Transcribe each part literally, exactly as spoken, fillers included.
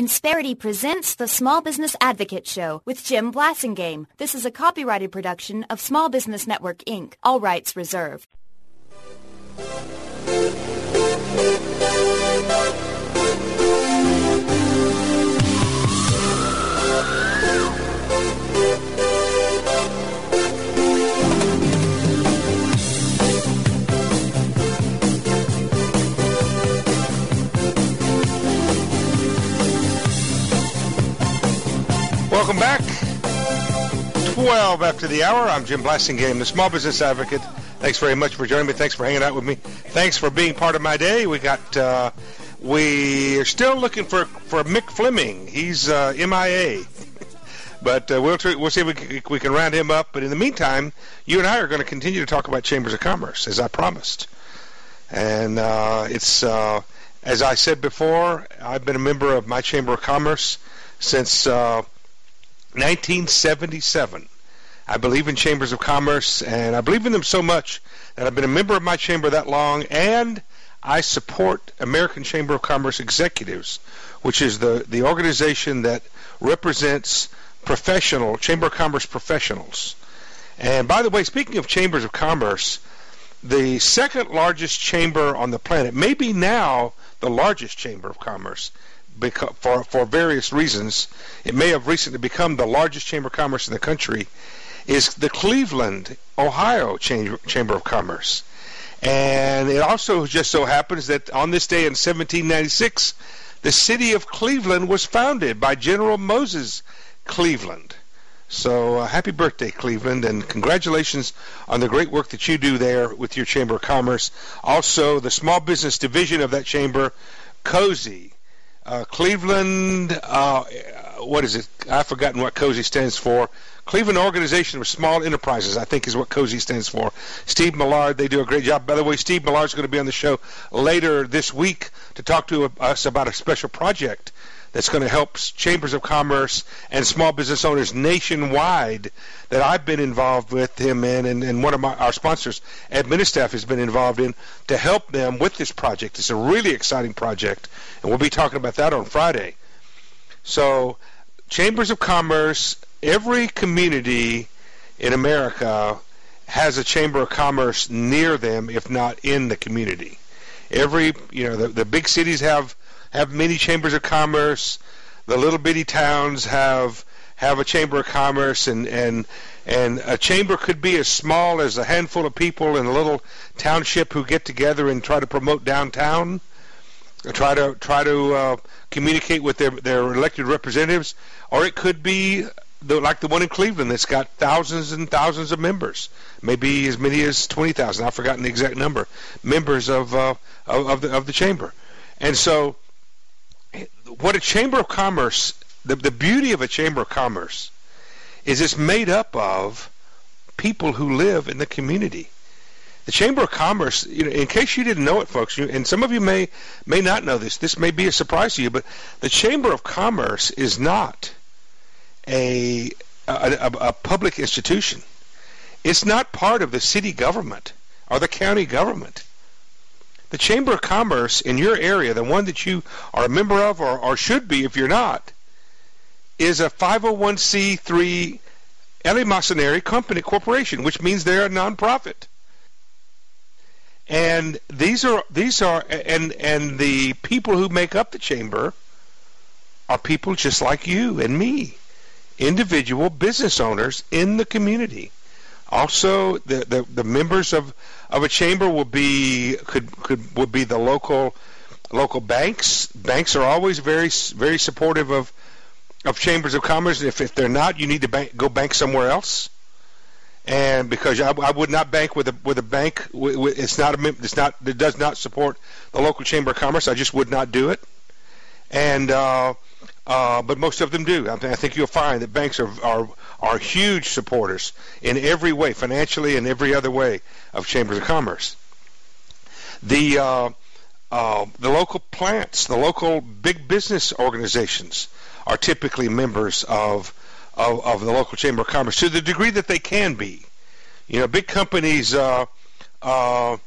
Insperity presents the Small Business Advocate Show with Jim Blasingame. This is a copyrighted production of Small Business Network, Incorporated. All rights reserved. Welcome back. twelve after the hour. I'm Jim Blasingame, the Small Business Advocate. Thanks very much for joining me. Thanks for hanging out with me. Thanks for being part of my day. We got, uh, we are still looking for, for Mick Fleming. He's uh, M I A. But uh, we'll, tr- we'll see if we can, we can round him up. But in the meantime, you and I are going to continue to talk about Chambers of Commerce, as I promised. And uh, it's, uh, as I said before, I've been a member of my Chamber of Commerce since Uh, nineteen seventy-seven. I believe in chambers of commerce, and I believe in them so much that I've been a member of my chamber that long, and I support American Chamber of Commerce Executives, which is the, the organization that represents professional, Chamber of Commerce professionals. And by the way, speaking of chambers of commerce, the second largest chamber on the planet, maybe now the largest chamber of commerce, Because, for, for various reasons, it may have recently become the largest chamber of commerce in the country, is the Cleveland, Ohio Chamber, Chamber of Commerce. And it also just so happens that on this day in seventeen ninety-six, the city of Cleveland was founded by General Moses Cleveland. So uh, happy birthday, Cleveland, and congratulations on the great work that you do there with your Chamber of Commerce. Also, the small business division of that chamber, COSI. Uh, Cleveland, uh, what is it? I've forgotten what COSI stands for. Cleveland Organization of Small Enterprises, I think is what COSI stands for. Steve Millard, they do a great job. By the way, Steve Millard's going to be on the show later this week to talk to us about a special project that's going to help chambers of commerce and small business owners nationwide that I've been involved with him in, and, and one of my, our sponsors, Administaff, has been involved in to help them with this project. It's a really exciting project, and we'll be talking about that on Friday. So, chambers of commerce, every community in America has a chamber of commerce near them, if not in the community. Every, you know, the, the big cities have have many chambers of commerce. The little bitty towns have have a chamber of commerce, and, and and a chamber could be as small as a handful of people in a little township who get together and try to promote downtown, or try to try to uh, communicate with their, their elected representatives, or it could be the, like the one in Cleveland that's got thousands and thousands of members, maybe as many as twenty thousand. I've forgotten the exact number members of uh, of, of the of the chamber, and so. What a Chamber of Commerce, the, the beauty of a Chamber of Commerce is it's made up of people who live in the community. The Chamber of Commerce, you know, in case you didn't know it, folks, you, and some of you may may not know this, this may be a surprise to you, but the Chamber of Commerce is not a a, a, a public institution. It's not part of the city government or the county government. The Chamber of Commerce in your area, the one that you are a member of or, or should be if you're not, is a five oh one c three eleemosynary company corporation, which means they're a nonprofit. And these are these are and and the people who make up the chamber are people just like you and me, individual business owners in the community. Also, the, the, the members of, of a chamber will be could could would be the local local banks. Banks are always very very supportive of of chambers of commerce. If if they're not, you need to bank, go bank somewhere else. And because I, I would not bank with a with a bank, it's not a it's not it does not support the local chamber of commerce. I just would not do it. And uh, uh, but most of them do. I, th- I think you'll find that banks are are are huge supporters in every way, financially and every other way, of chambers of commerce. The uh, uh, the local plants, the local big business organizations are typically members of, of of the local chamber of commerce to the degree that they can be. You know, big companies, uh, uh,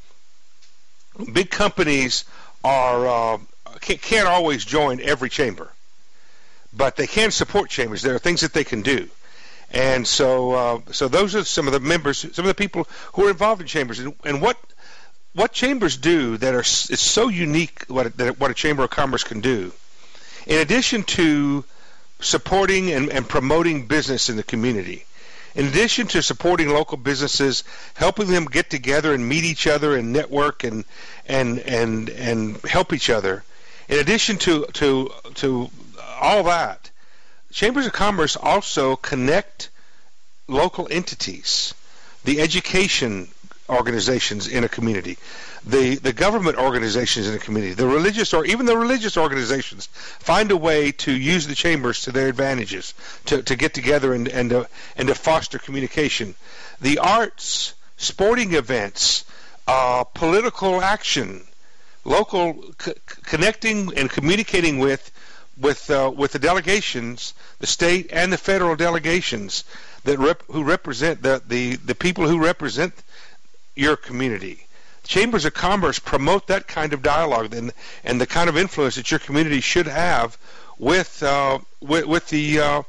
big companies are uh, can't, can't always join every chamber. but they can support chambers. There are things that they can do. And so uh, so those are some of the members, some of the people who are involved in chambers. And, and what what chambers do that are is so unique, what, that what a Chamber of Commerce can do, in addition to supporting and, and promoting business in the community, in addition to supporting local businesses, helping them get together and meet each other and network and and and and help each other, in addition to to to all that, Chambers of Commerce also connect local entities, the education organizations in a community, the the government organizations in a community, the religious or even the religious organizations find a way to use the chambers to their advantages, to, to get together and and to, and to foster communication. The arts, sporting events, uh, political action, local c- connecting and communicating with with uh, with the delegations, the state and the federal delegations that rep- who represent the, the the people who represent your community. Chambers of Commerce promote that kind of dialogue and and the kind of influence that your community should have with uh, with, with the uh,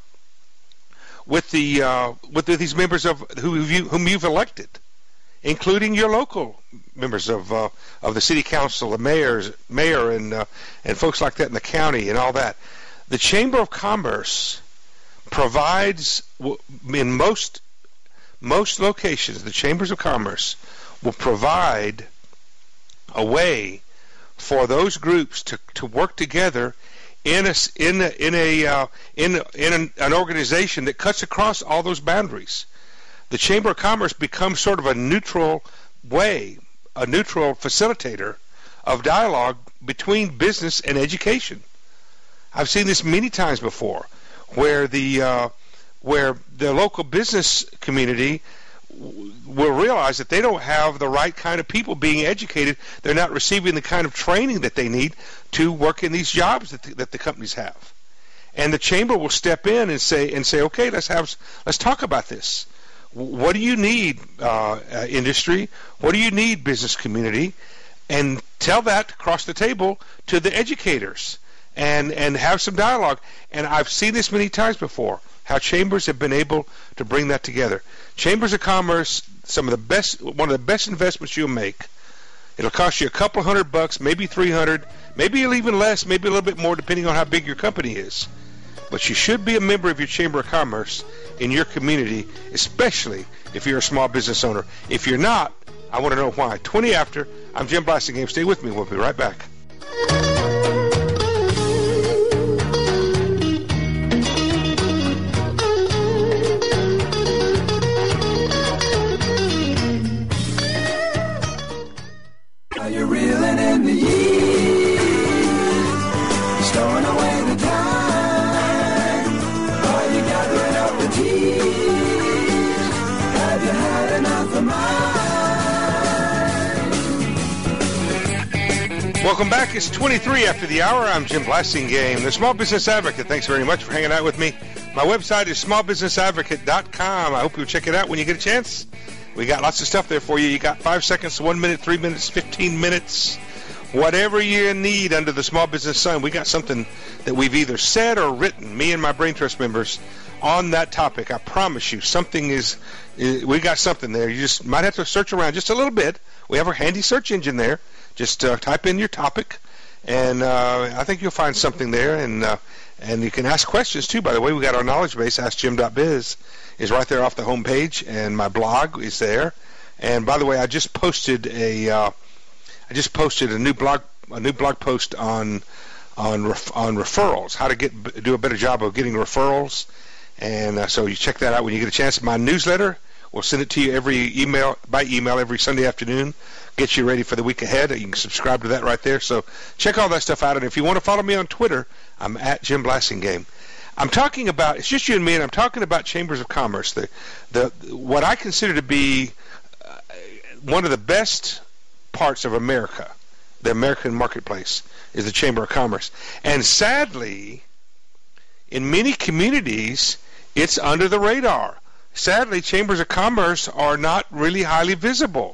with the uh, with the, these members of who you, whom you've elected, including your local members of uh, of the city council, the mayors, mayor, and uh, and folks like that in the county and all that. The Chamber of Commerce provides in most most locations. The Chambers of Commerce will provide a way for those groups to, to work together in a in a, in a uh, in in an, an organization that cuts across all those boundaries. The Chamber of Commerce becomes sort of a neutral way, a neutral facilitator of dialogue between business and education. I've seen this many times before, where the uh, where the local business community will realize that they don't have the right kind of people being educated. They're not receiving the kind of training that they need to work in these jobs that the, that the companies have. And the chamber will step in and say, and say, okay, let's have, let's talk about this. What do you need, uh, uh, industry? What do you need, business community? And tell that across the table to the educators, and and have some dialogue. And I've seen this many times before, how chambers have been able to bring that together. Chambers of Commerce, some of the best, one of the best investments you'll make. It'll cost you a couple hundred bucks, maybe three hundred, maybe even less, maybe a little bit more, depending on how big your company is. But you should be a member of your Chamber of Commerce in your community, especially if you're a small business owner. If you're not, I want to know why. twenty after, I'm Jim Blasingame. Stay with me. We'll be right back. Are you reeling in the years, stowing away the time? Are you gathering up the tears? Have you had enough of mine? Welcome back. It's twenty-three after the hour. I'm Jim Blasingame, the Small Business Advocate. Thanks very much for hanging out with me. My website is small business advocate dot com. I hope you'll check it out when you get a chance. We got lots of stuff there for you. You got five seconds, one minute, three minutes, fifteen minutes. Whatever you need under the small business sun, we got something that we've either said or written, me and my Brain Trust members, on that topic. I promise you, something is, is we got something there. You just might have to search around just a little bit. We have our handy search engine there. Just uh, type in your topic, and uh, I think you'll find something there. And uh, and you can ask questions, too. By the way, we got our knowledge base, ask jim dot biz, is right there off the home page, and my blog is there. And by the way, I just posted a uh, I just posted a new blog a new blog post on on ref, on referrals, how to get do a better job of getting referrals. And uh, so you check that out when you get a chance. My newsletter, we'll send it to you every email by email every Sunday afternoon. Get you ready for the week ahead. You can subscribe to that right there. So check all that stuff out. And if you want to follow me on Twitter, I'm at Jim Blasingame. I'm talking about, it's just you and me, and I'm talking about Chambers of Commerce, the the what I consider to be uh, one of the best parts of America, the American marketplace, is the Chamber of Commerce. And sadly, in many communities, it's under the radar. Sadly, Chambers of Commerce are not really highly visible.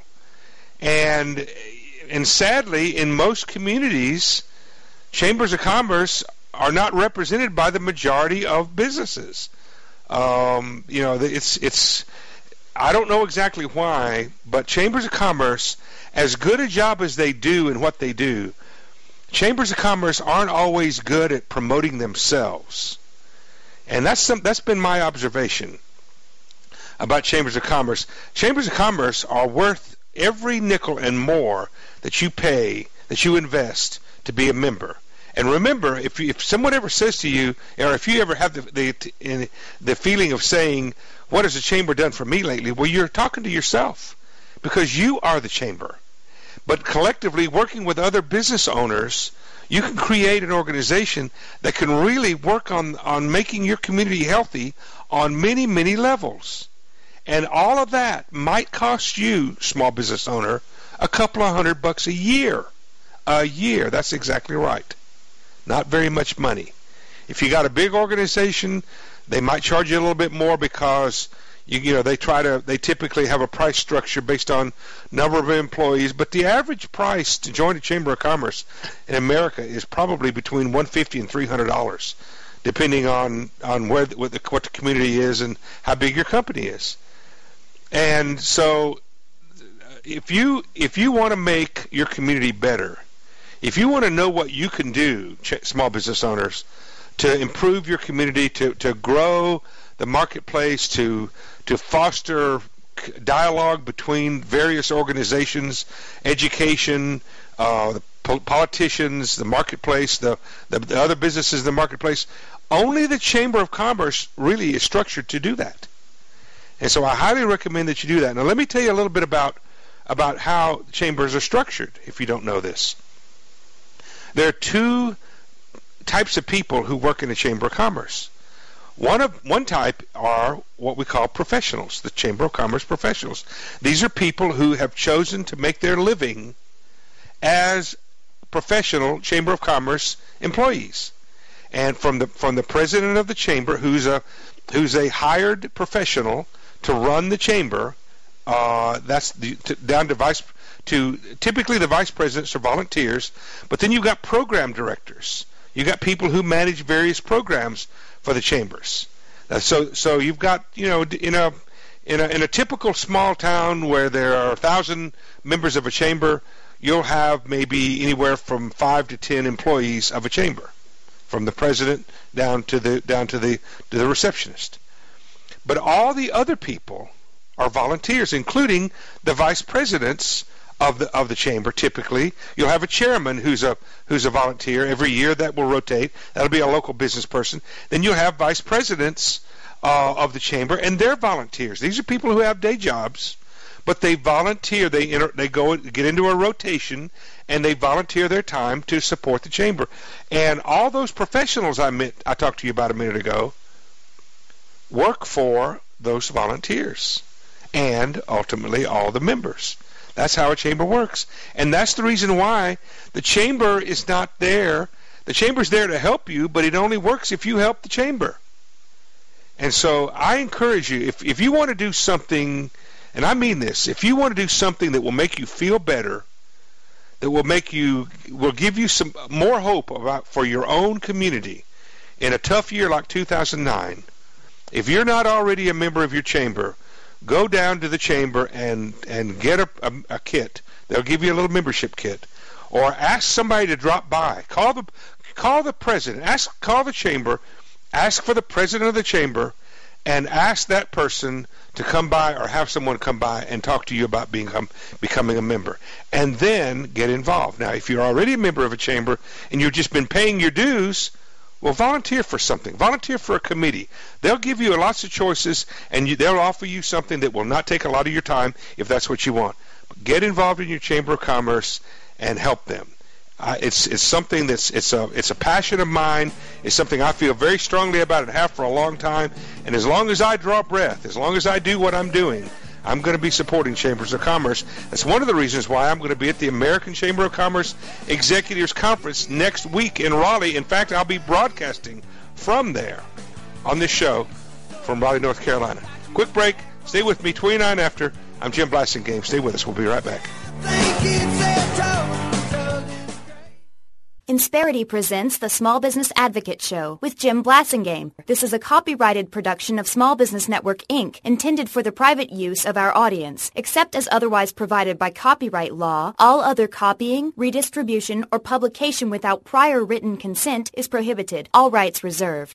And and sadly, in most communities, Chambers of Commerce are not represented by the majority of businesses. Um, you know, it's it's. I don't know exactly why, but chambers of commerce, as good a job as they do in what they do, chambers of commerce aren't always good at promoting themselves. And that's some, that's been my observation about chambers of commerce. Chambers of commerce are worth every nickel and more that you pay, that you invest to be a member. And remember, if if someone ever says to you, or if you ever have the the, in, the feeling of saying, "What has the chamber done for me lately?" Well, you're talking to yourself, because you are the chamber. But collectively, working with other business owners, you can create an organization that can really work on, on making your community healthy on many, many levels. And all of that might cost you, small business owner, a couple of hundred bucks a year. A year, that's exactly right. Not very much money. If you got a big organization, they might charge you a little bit more because you, you know they try to they typically have a price structure based on number of employees. But the average price to join a chamber of commerce in America is probably between one hundred fifty dollars and three hundred dollars, depending on on where what the, what the community is and how big your company is. And so, if you if you want to make your community better, if you want to know what you can do, small business owners, to improve your community, to, to grow the marketplace, to to foster dialogue between various organizations, education, uh, the po- politicians, the marketplace, the, the, the other businesses in the marketplace, only the Chamber of Commerce really is structured to do that. And so I highly recommend that you do that. Now let me tell you a little bit about, about how chambers are structured, if you don't know this. There are two types of people who work in the Chamber of Commerce. One of one type are what we call professionals, the Chamber of Commerce professionals. These are people who have chosen to make their living as professional Chamber of Commerce employees. And from the from the president of the chamber, who's a who's a hired professional to run the chamber, uh, that's the, to, down to vice to typically the vice presidents are volunteers, but then you've got program directors. You've got people who manage various programs for the chambers. Uh, so, so you've got, you know, in a in a in a typical small town where there are a thousand members of a chamber, you'll have maybe anywhere from five to ten employees of a chamber, from the president down to the down to the to the receptionist. But all the other people are volunteers, including the vice presidents of the of the chamber. Typically, you'll have a chairman who's a who's a volunteer every year. That will rotate. That'll be a local business person. Then you'll have vice presidents uh, of the chamber, and they're volunteers. These are people who have day jobs, but they volunteer. They enter, they go get into a rotation, and they volunteer their time to support the chamber. And all those professionals I met, I talked to you about a minute ago, work for those volunteers, and ultimately all the members. That's how a chamber works. And that's the reason why the chamber is not there. The chamber's there to help you, but it only works if you help the chamber. And so I encourage you, if, if you want to do something, and I mean this, if you want to do something that will make you feel better, that will make you, will give you some more hope about for your own community in a tough year like two thousand nine, if you're not already a member of your chamber, go down to the chamber and, and get a, a, a kit. They'll give you a little membership kit. Or ask somebody to drop by. Call the call the president. Ask call the chamber. Ask for the president of the chamber, and ask that person to come by or have someone come by and talk to you about being um, becoming a member. And then get involved. Now, if you're already a member of a chamber and you've just been paying your dues, well, volunteer for something. Volunteer for a committee. They'll give you lots of choices, and you, they'll offer you something that will not take a lot of your time if that's what you want. But get involved in your Chamber of Commerce and help them. Uh, it's it's something that's it's a it's a passion of mine. It's something I feel very strongly about and have for a long time. And as long as I draw breath, as long as I do what I'm doing, I'm going to be supporting Chambers of Commerce. That's one of the reasons why I'm going to be at the American Chamber of Commerce Executives Conference next week in Raleigh. In fact, I'll be broadcasting from there on this show from Raleigh, North Carolina. Quick break. Stay with me. twenty-nine after. I'm Jim Blasingame. Stay with us. We'll be right back. In Insperity presents the Small Business Advocate Show with Jim Blasingame. This is a copyrighted production of Small Business Network, Incorporated, intended for the private use of our audience. Except as otherwise provided by copyright law, all other copying, redistribution, or publication without prior written consent is prohibited. All rights reserved.